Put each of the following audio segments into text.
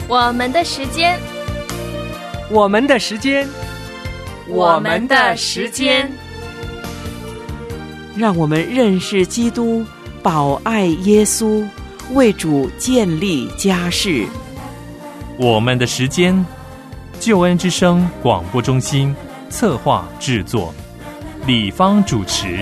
我们的时间， 我们的时间， 我们的时间， 让我们认识基督，保爱耶稣，为主建立家室。 我们的时间，救恩之声广播中心策划制作，李芳主持。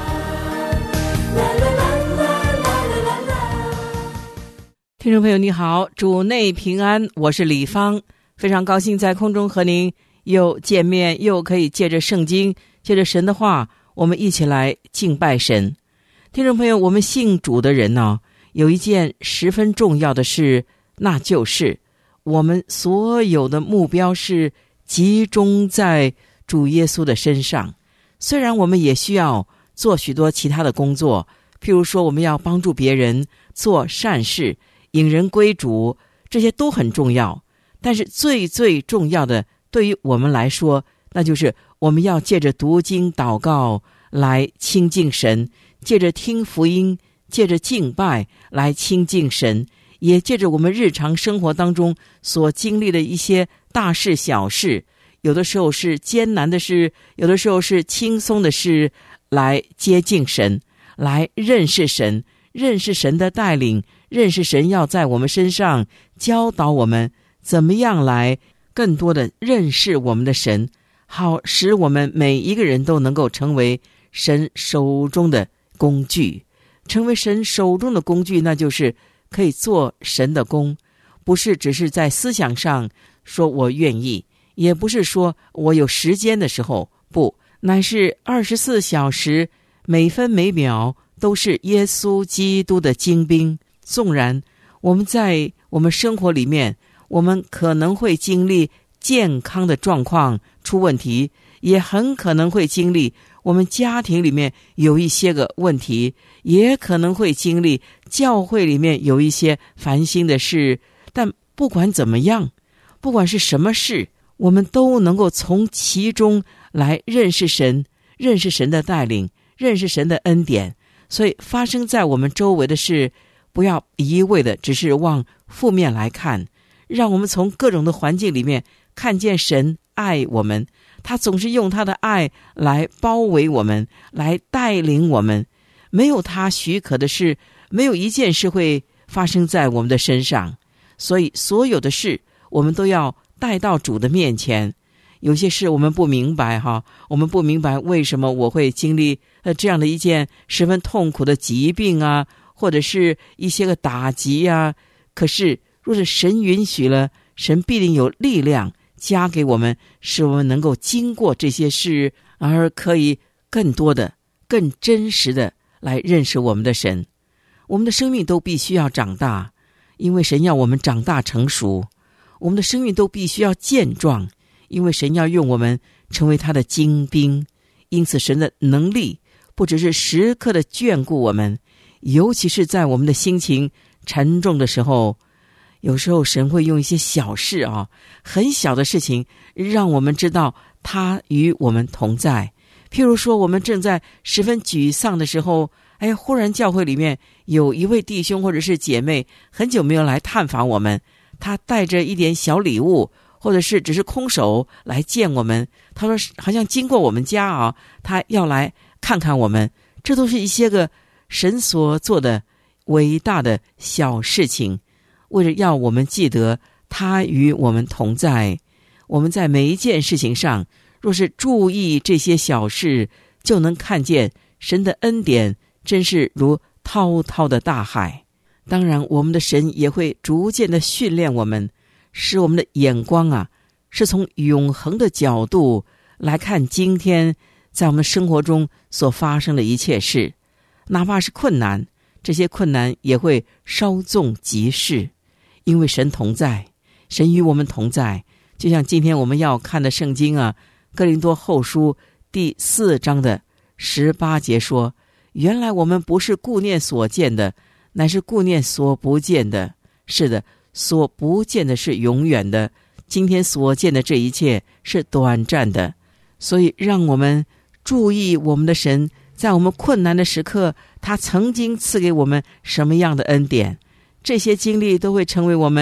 听众朋友你好，主内平安，我是李芳，非常高兴在空中和您又见面，又可以借着圣经，借着神的话，我们一起来敬拜神。听众朋友，我们信主的人呢，有一件十分重要的事，那就是我们所有的目标是集中在主耶稣的身上。虽然我们也需要做许多其他的工作，譬如说我们要帮助别人，做善事，引人归主，这些都很重要。但是最重要的，对于我们来说，那就是我们要借着读经祷告来亲近神，借着听福音，借着敬拜来亲近神，也借着我们日常生活当中所经历的一些大事小事，有的时候是艰难的事，有的时候是轻松的事，来接近神，来认识神，认识神的带领，认识神要在我们身上教导我们怎么样来更多的认识我们的神，好使我们每一个人都能够成为神手中的工具。成为神手中的工具，那就是可以做神的工，不是只是在思想上说我愿意，也不是说我有时间的时候，不，乃是24小时每分每秒都是耶稣基督的精兵。纵然我们在我们生活里面，我们可能会经历健康的状况出问题，也很可能会经历我们家庭里面有一些个问题，也可能会经历教会里面有一些烦心的事。但不管怎么样，不管是什么事，我们都能够从其中来认识神，认识神的带领，认识神的恩典。所以发生在我们周围的事，不要一味的只是往负面来看，让我们从各种的环境里面看见神爱我们，他总是用他的爱来包围我们，来带领我们。没有他许可的事，没有一件事会发生在我们的身上。所以所有的事我们都要带到主的面前。有些事我们不明白我们不明白为什么我会经历这样的一件十分痛苦的疾病啊，或者是一些个打击啊。可是若是神允许了，神必定有力量加给我们，使我们能够经过这些事，而可以更多的更真实的来认识我们的神。我们的生命都必须要长大，因为神要我们长大成熟。我们的生命都必须要健壮，因为神要用我们成为他的精兵。因此神的能力不只是时刻的眷顾我们，尤其是在我们的心情沉重的时候，有时候神会用一些小事很小的事情，让我们知道他与我们同在。譬如说我们正在十分沮丧的时候，忽然教会里面有一位弟兄或者是姐妹很久没有来探访我们，他带着一点小礼物，或者是只是空手来见我们，他说好像经过我们家他要来看看我们。这都是一些个神所做的伟大的小事情，为了要我们记得他与我们同在。我们在每一件事情上，若是注意这些小事，就能看见神的恩典真是如滔滔的大海。当然我们的神也会逐渐的训练我们，使我们的眼光是从永恒的角度来看今天在我们生活中所发生的一切事。哪怕是困难，这些困难也会稍纵即逝，因为神同在，神与我们同在。就像今天我们要看的圣经哥林多后书第4章的18节说，原来我们不是顾念所见的，乃是顾念所不见的。是的，所不见的是永远的，今天所见的这一切是短暂的。所以让我们注意我们的神，在我们困难的时刻，他曾经赐给我们什么样的恩典，这些经历都会成为我们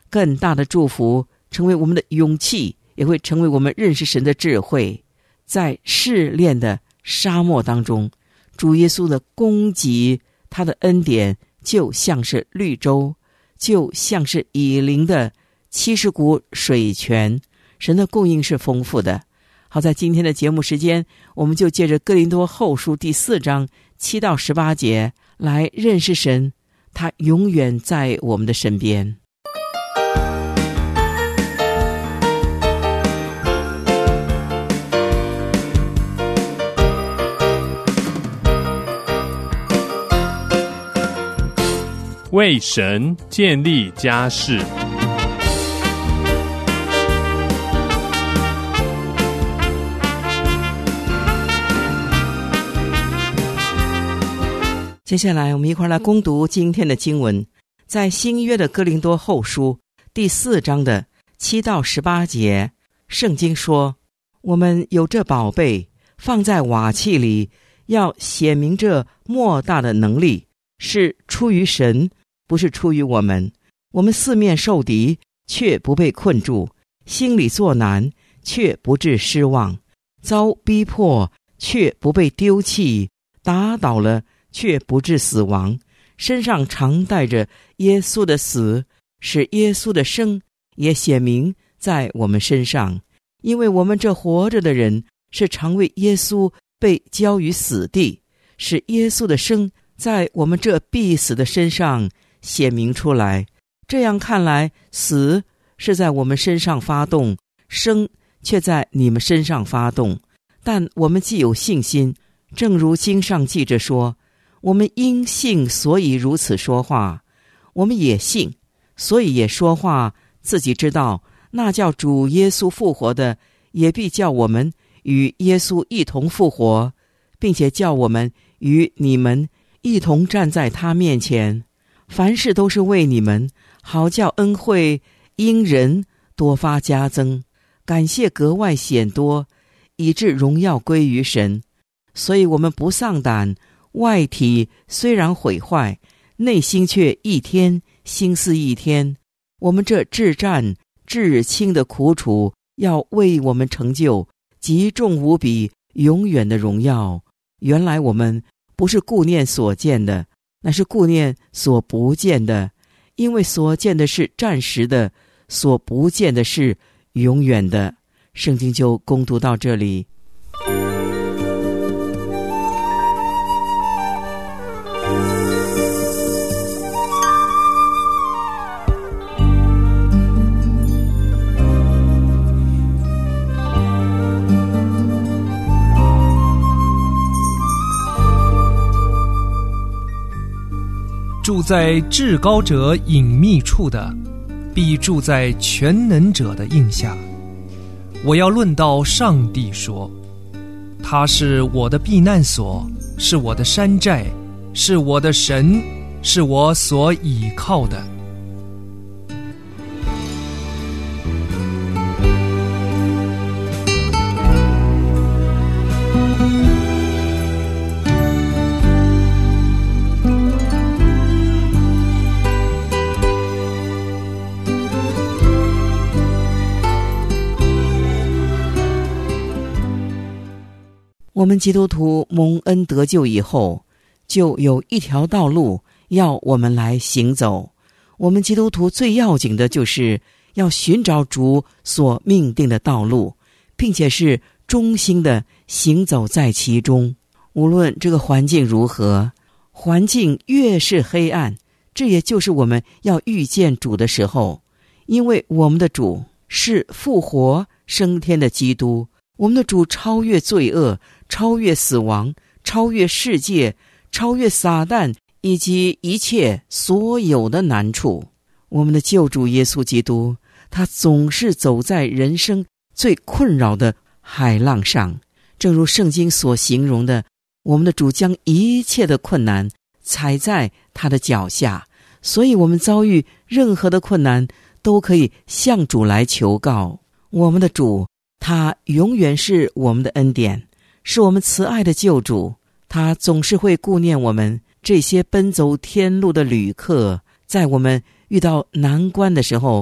更大的祝福，成为我们的勇气，也会成为我们认识神的智慧。在试炼的沙漠当中，主耶稣的供给，他的恩典就像是绿洲，就像是以琳的70股水泉，神的供应是丰富的。好，在今天的节目时间，我们就借着哥林多后书第4章7到18节来认识神，他永远在我们的身边。 为神建立家室。 接下来我们一块来攻读今天的经文，在新约的哥林多后书第4章的7到18节，圣经说，我们有这宝贝放在瓦器里，要显明这莫大的能力是出于神，不是出于我们。我们四面受敌，却不被困住；心里作难，却不致失望；遭逼迫，却不被丢弃；打倒了，却不致死亡。身上常带着耶稣的死，使耶稣的生也显明在我们身上。因为我们这活着的人，是常为耶稣被交于死地，使耶稣的生在我们这必死的身上显明出来。这样看来，死是在我们身上发动，生却在你们身上发动。但我们既有信心，正如经上记着说，我们因信所以如此说话。我们也信，所以也说话，自己知道那叫主耶稣复活的，也必叫我们与耶稣一同复活，并且叫我们与你们一同站在他面前。凡事都是为你们，好叫恩惠因人多发加增，感谢格外显多，以致荣耀归于神。所以我们不丧胆，外体虽然毁坏，内心却一天心思一天。我们这至战至轻的苦楚，要为我们成就极重无比永远的荣耀。原来我们不是顾念所见的，那是顾念所不见的，因为所见的是暂时的，所不见的是永远的。圣经就攻读到这里。 住在至高者隐秘处的，必住在全能者的荫下。我要论到上帝说，他是我的避难所，是我的山寨，是我的神，是我所倚靠的。 我们基督徒蒙恩得救以后，就有一条道路要我们来行走。我们基督徒最要紧的就是要寻找主所命定的道路，并且是忠心的行走在其中。无论这个环境如何，环境越是黑暗，这也就是我们要遇见主的时候。因为我们的主是复活升天的基督，我们的主超越罪恶，超越死亡，超越世界，超越撒旦以及一切所有的难处。我们的救主耶稣基督，他总是走在人生最困扰的海浪上。正如圣经所形容的，我们的主将一切的困难踩在他的脚下，所以我们遭遇任何的困难都可以向主来求告。我们的主，他永远是我们的恩典，是我们慈爱的救主。他总是会顾念我们这些奔走天路的旅客，在我们遇到难关的时候，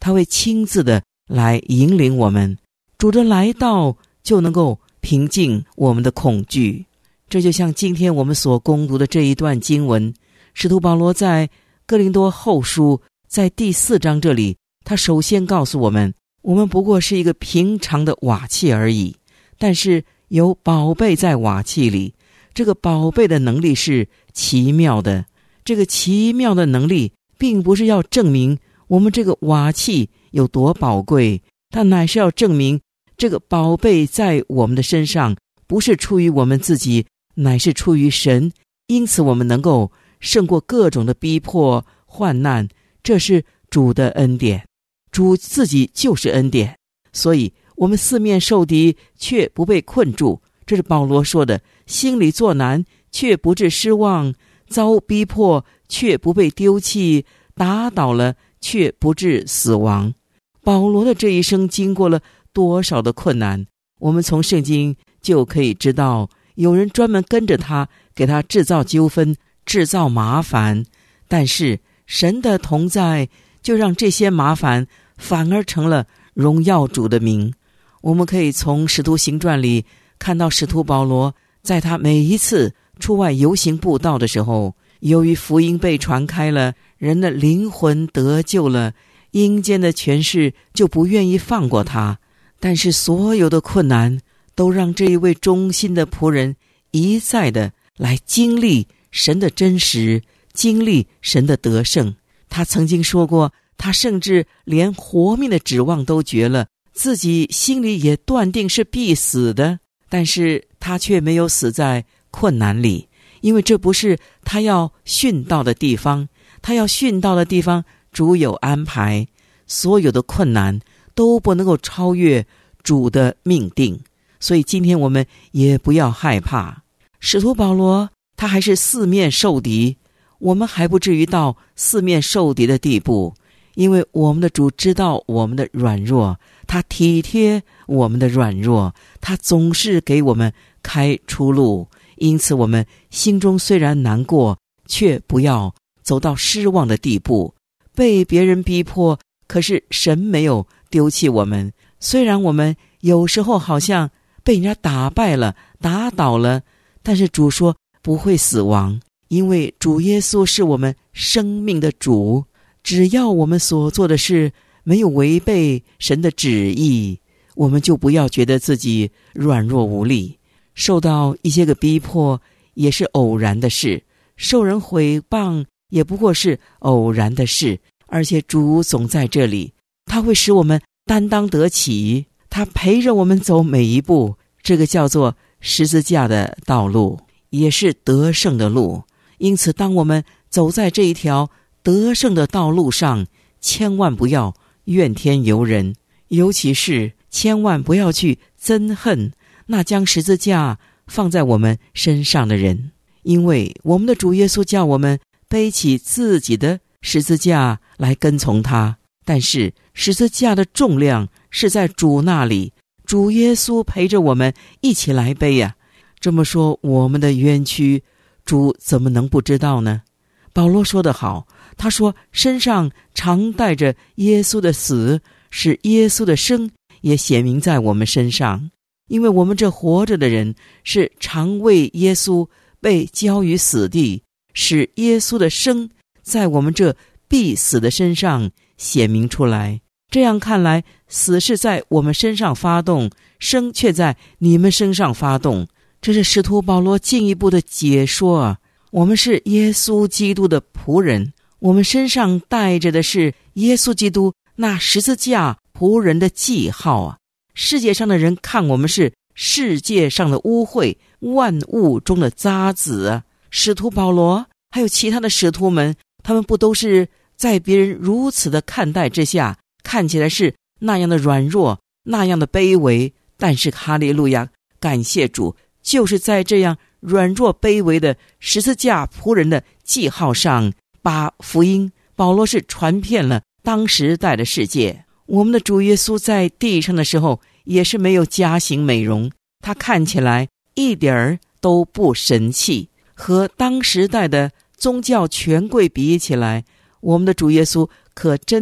他会亲自的来引领我们。主的来到就能够平静我们的恐惧。这就像今天我们所攻读的这一段经文，使徒保罗在哥林多后书在第4章这里，他首先告诉我们，我们不过是一个平常的瓦器而已，但是有宝贝在瓦器里，这个宝贝的能力是奇妙的。这个奇妙的能力并不是要证明我们这个瓦器有多宝贵，它乃是要证明这个宝贝在我们的身上不是出于我们自己，乃是出于神，因此我们能够胜过各种的逼迫患难，这是主的恩典。主自己就是恩典，所以我们四面受敌却不被困住，这是保罗说的，心里作难却不致失望，遭逼迫却不被丢弃，打倒了却不致死亡。保罗的这一生经过了多少的困难，我们从圣经就可以知道，有人专门跟着他，给他制造纠纷，制造麻烦，但是神的同在就让这些麻烦反而成了荣耀主的名。我们可以从使徒行传里看到，使徒保罗在他每一次出外游行布道的时候，由于福音被传开了，人的灵魂得救了，阴间的权势就不愿意放过他。但是所有的困难都让这一位忠心的仆人一再的来经历神的真实，经历神的得胜。他曾经说过，他甚至连活命的指望都绝了，自己心里也断定是必死的，但是他却没有死在困难里，因为这不是他要殉道的地方，他要殉道的地方主有安排，所有的困难都不能够超越主的命定。所以今天我们也不要害怕，使徒保罗他还是四面受敌，我们还不至于到四面受敌的地步，因为我们的主知道我们的软弱，他体贴我们的软弱，他总是给我们开出路。因此我们心中虽然难过，却不要走到失望的地步。被别人逼迫，可是神没有丢弃我们。虽然我们有时候好像被人家打败了，打倒了，但是主说不会死亡，因为主耶稣是我们生命的主。只要我们所做的事没有违背神的旨意，我们就不要觉得自己软弱无力。受到一些个逼迫也是偶然的事，受人毁谤也不过是偶然的事，而且主总在这里，他会使我们担当得起，他陪着我们走每一步。这个叫做十字架的道路，也是得胜的路。因此当我们走在这一条得胜的道路上，千万不要怨天尤人，尤其是千万不要去憎恨那将十字架放在我们身上的人，因为我们的主耶稣叫我们背起自己的十字架来跟从他，但是十字架的重量是在主那里，主耶稣陪着我们一起来背呀。这么说，我们的冤屈主怎么能不知道呢？保罗说得好，他说身上常带着耶稣的死，使耶稣的生也显明在我们身上。因为我们这活着的人是常为耶稣被交于死地，使耶稣的生在我们这必死的身上显明出来。这样看来，死是在我们身上发动，生却在你们身上发动。这是使徒保罗进一步的解说啊。我们是耶稣基督的仆人，我们身上带着的是耶稣基督那十字架仆人的记号啊。世界上的人看我们是世界上的污秽，万物中的渣滓啊。使徒保罗还有其他的使徒们，他们不都是在别人如此的看待之下，看起来是那样的软弱，那样的卑微，但是哈利路亚，感谢主，就是在这样软弱卑微的十字架仆人的记号上，把福音保罗是传遍了当时代的世界。我们的主耶稣在地上的时候也是没有加型美容，他看起来一点儿都不神气，和当时代的宗教权贵比起来，我们的主耶稣可真的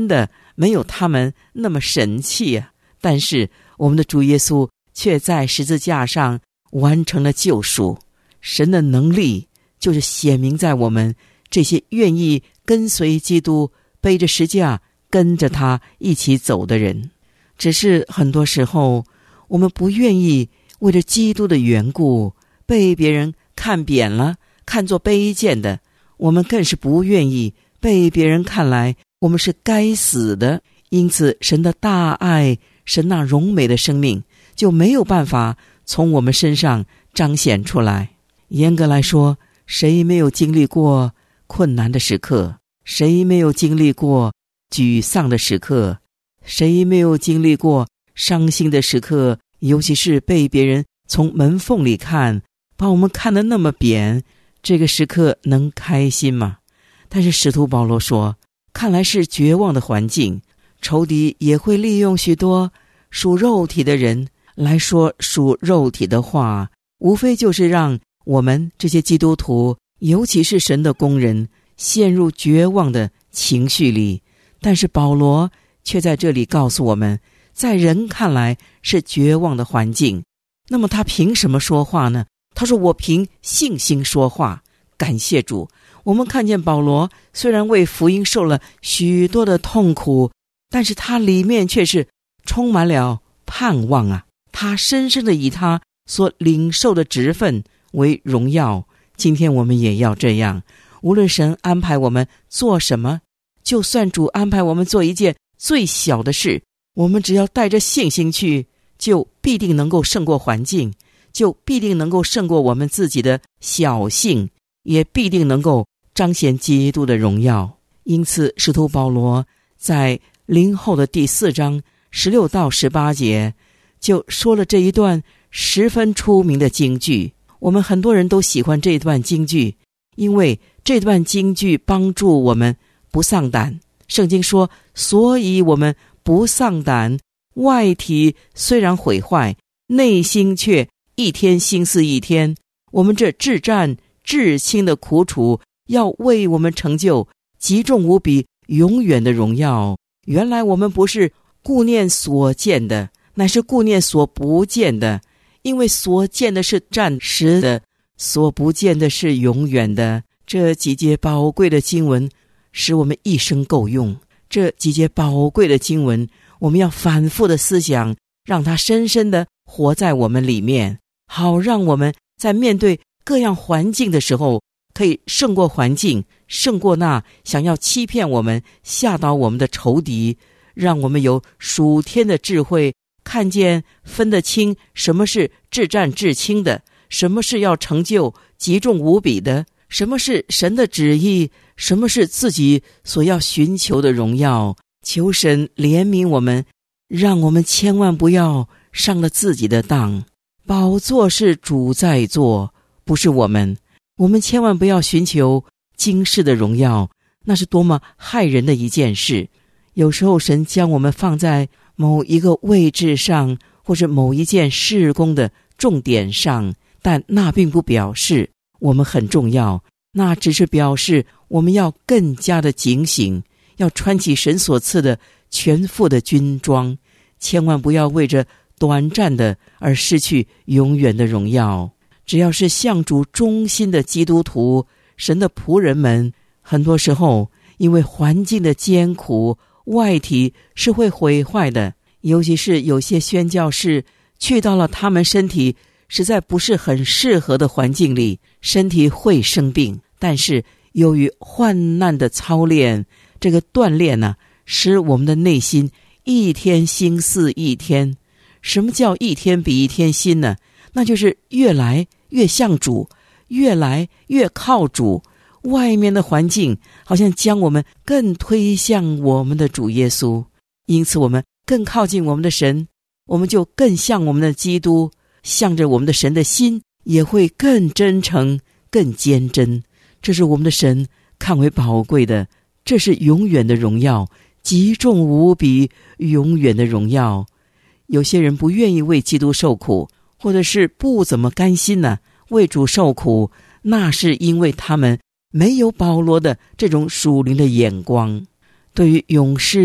没有他们那么神气啊。但是我们的主耶稣却在十字架上完成了救赎。神的能力就是显明在我们这些愿意跟随基督，背着十字架跟着他一起走的人。只是很多时候我们不愿意为了基督的缘故被别人看扁了，看作卑贱的。我们更是不愿意被别人看来我们是该死的。因此神的大爱，神那荣美的生命就没有办法从我们身上彰显出来。严格来说，谁没有经历过困难的时刻？谁没有经历过沮丧的时刻？谁没有经历过伤心的时刻？尤其是被别人从门缝里看，把我们看得那么扁，这个时刻能开心吗？但是使徒保罗说，看来是绝望的环境，仇敌也会利用许多属肉体的人来说属肉体的话，无非就是让我们这些基督徒，尤其是神的工人，陷入绝望的情绪里。但是保罗却在这里告诉我们，在人看来是绝望的环境，那么他凭什么说话呢？他说，我凭信心说话。感谢主，我们看见保罗虽然为福音受了许多的痛苦，但是他里面却是充满了盼望啊！他深深的以他所领受的职分为荣耀。今天我们也要这样，无论神安排我们做什么，就算主安排我们做一件最小的事，我们只要带着信心去，就必定能够胜过环境，就必定能够胜过我们自己的小性，也必定能够彰显基督的荣耀。因此使徒保罗在林后的第4章16到18节就说了这一段十分出名的金句。我们很多人都喜欢这段金句，因为这段金句帮助我们不丧胆。圣经说，所以我们不丧胆，外体虽然毁坏，内心却一天心思一天。我们这至战至轻的苦楚，要为我们成就极重无比永远的荣耀。原来我们不是顾念所见的，乃是顾念所不见的，因为所见的是暂时的，所不见的是永远的。这几节宝贵的经文使我们一生够用，这几节宝贵的经文我们要反复的思想，让它深深的活在我们里面，好让我们在面对各样环境的时候，可以胜过环境，胜过那想要欺骗我们吓倒我们的仇敌。让我们有属天的智慧，看见分得清什么是至战至轻的，什么是要成就极重无比的，什么是神的旨意，什么是自己所要寻求的荣耀。求神怜悯我们，让我们千万不要上了自己的当。宝座是主在做，不是我们。我们千万不要寻求今世的荣耀，那是多么害人的一件事。有时候神将我们放在某一个位置上，或是某一件事工的重点上，但那并不表示我们很重要，那只是表示我们要更加的警醒，要穿起神所赐的全副的军装，千万不要为着短暂的而失去永远的荣耀。只要是向主忠心的基督徒，神的仆人们，很多时候因为环境的艰苦，外体是会毁坏的。尤其是有些宣教士去到了他们身体实在不是很适合的环境里，身体会生病，但是由于患难的操练，这个锻炼呢，使我们的内心一天心思一天。什么叫一天比一天新呢？那就是越来越像主，越来越靠主。外面的环境好像将我们更推向我们的主耶稣，因此我们更靠近我们的神，我们就更像我们的基督，向着我们的神的心也会更真诚更坚贞。这是我们的神看为宝贵的，这是永远的荣耀，极重无比永远的荣耀。有些人不愿意为基督受苦，或者是不怎么甘心呢，为主受苦，那是因为他们没有保罗的这种属灵的眼光。对于勇士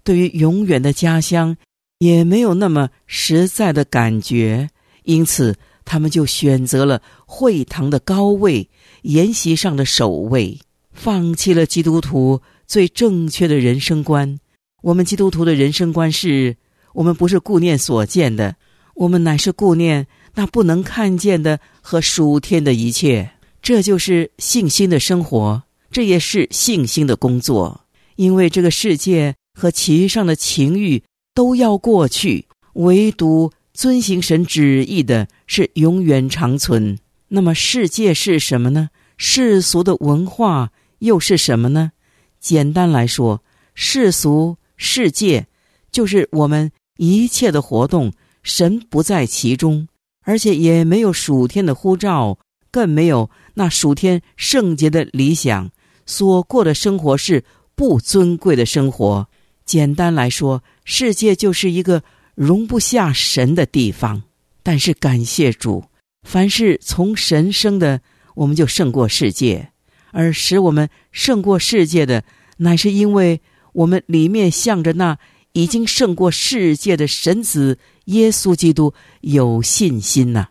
对于永远的家乡也没有那么实在的感觉，因此他们就选择了会堂的高位，筵席上的首位，放弃了基督徒最正确的人生观。我们基督徒的人生观是，我们不是顾念所见的，我们乃是顾念那不能看见的和属天的一切。这就是信心的生活，这也是信心的工作。因为这个世界和其上的情欲都要过去，唯独遵行神旨意的是永远长存。那么世界是什么呢？世俗的文化又是什么呢？简单来说，世俗世界就是我们一切的活动，神不在其中，而且也没有属天的呼召，更没有那属天圣洁的理想，所过的生活是不尊贵的生活。简单来说，世界就是一个容不下神的地方。但是感谢主，凡是从神生的，我们就胜过世界，而使我们胜过世界的，乃是因为我们里面向着那已经胜过世界的神子耶稣基督有信心呐。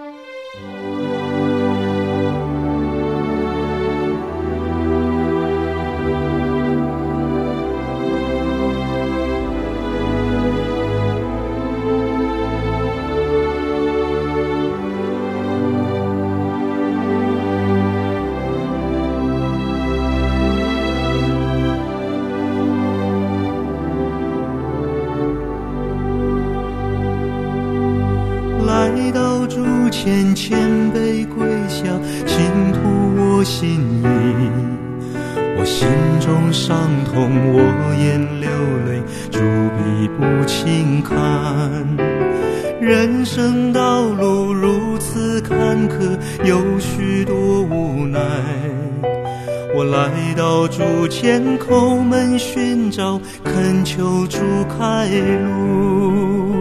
来到主前谦卑跪下，倾吐我心意，我心中伤痛，我眼流泪，主必不轻看。人生道路如此坎坷，有许多无奈，我来到主前叩门寻找，恳求主开路。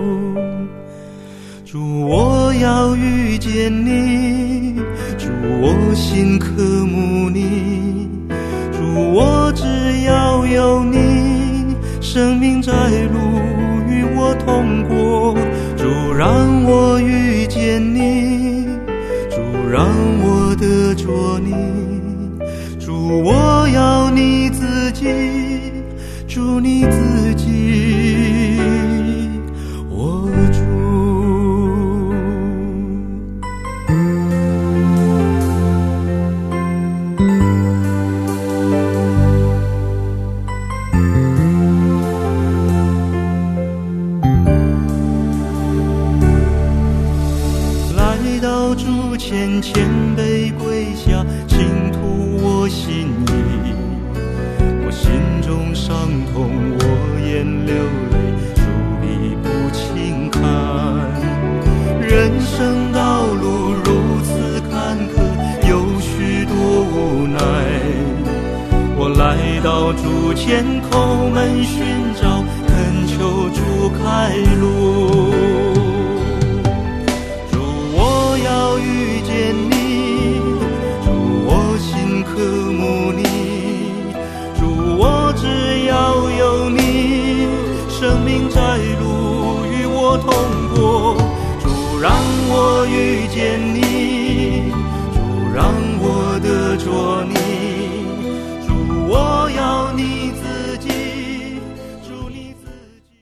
主，我要遇见你，主，我心渴慕你，主，我只要有你，生命在路与我同过。主，让我遇见你，主，让我得着你，主，我要你自己，主，你自己，我主。谦卑跪下，倾吐我心意，我心中伤痛，我眼流泪，主必不轻看。人生道路如此坎坷，有许多无奈，我来到主前叩门寻找，恳求主开路。要遇见你，主，我心渴慕你，主，我只要有你，生命在路与我同过。主，让我遇见你，主，让我得着你，主，我要你自己，主，你自己。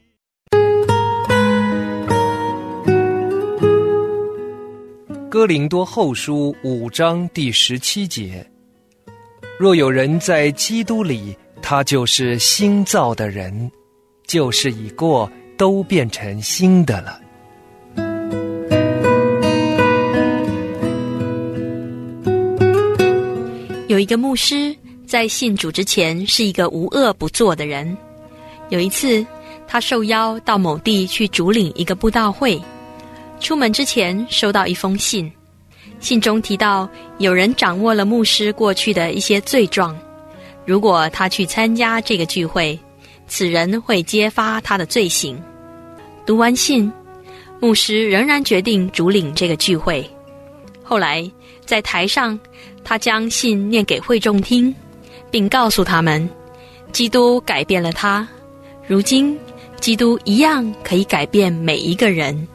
哥林多后书5章第17节：若有人在基督里，他就是新造的人，旧事已过，都变成新的了。 有一个牧师在信主之前是一个无恶不作的人。有一次，他受邀到某地去主领一个布道会，出门之前收到一封信，信中提到有人掌握了牧师过去的一些罪状，如果他去参加这个聚会，此人会揭发他的罪行。读完信，牧师仍然决定主领这个聚会。后来在台上，他将信念给会众听，并告诉他们，基督改变了他， 如今，基督一样可以改变每一个人。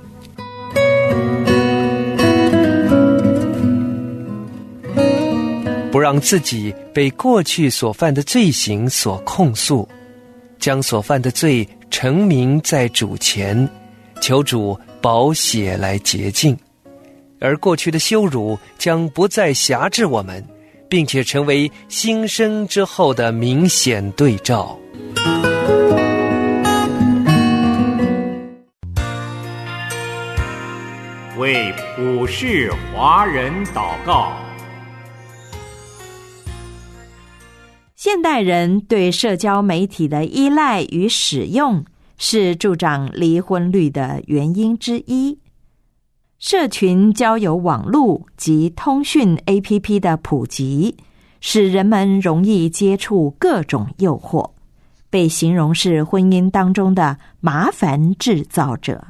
不让自己被过去所犯的罪行所控诉，将所犯的罪陈明在主前，求主宝血来洁净，而过去的羞辱将不再辖制我们，并且成为新生之后的明显对照。 为普世华人祷告。 现代人对社交媒体的依赖与使用是助长离婚率的原因之一。社群交友网络及通讯 APP 的普及，使人们容易接触各种诱惑，被形容是婚姻当中的麻烦制造者。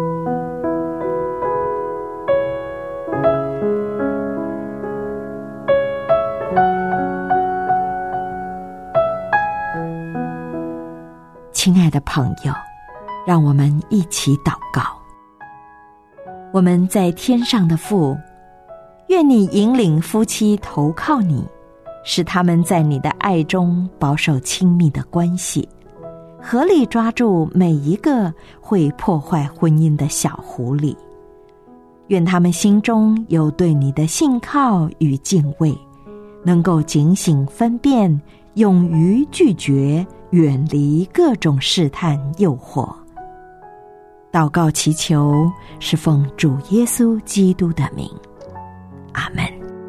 亲爱的朋友，让我们一起祷告。我们在天上的父，愿你引领夫妻投靠你，使他们在你的爱中保守亲密的关系，合力抓住每一个会破坏婚姻的小狐狸。愿他们心中有对你的信靠与敬畏，能够警醒分辨，勇于拒绝，远离各种试探诱惑。祷告祈求是奉主耶稣基督的名，阿们。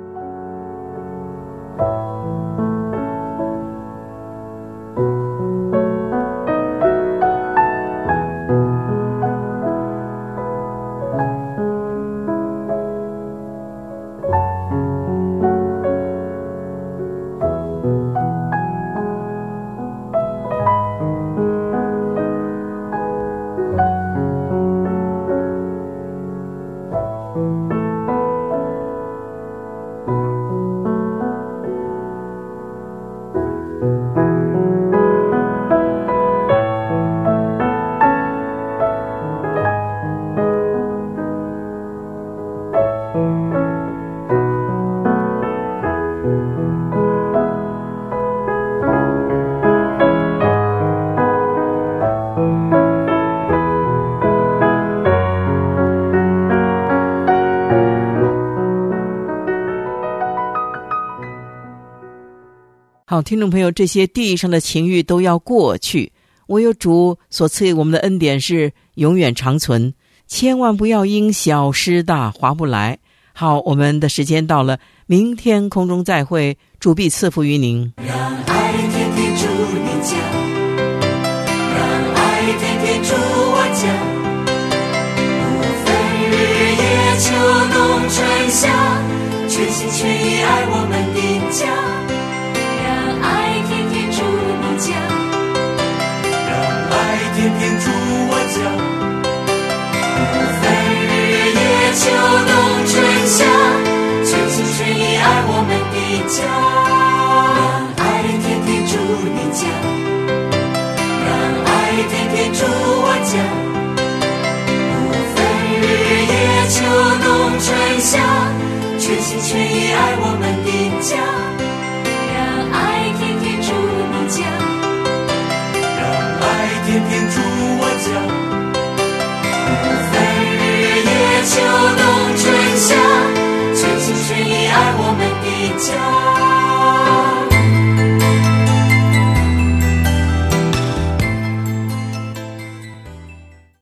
好，听众朋友，这些地上的情欲都要过去，唯有主所赐给我们的恩典是永远长存，千万不要因小失大，划不来。好，我们的时间到了，明天空中再会，主必赐福于您。 让爱天天住你家，让爱天天住我家，不分日夜秋冬春夏，全心全意爱我们的家。让爱天天住你家， 让爱天天住我家， 不分日夜秋冬春夏，全心全意爱我们的家。让爱天天住你家，让爱天天住我家，不分日夜秋冬春夏，全心全意爱我们的家。让爱天天住你家， 让爱天天住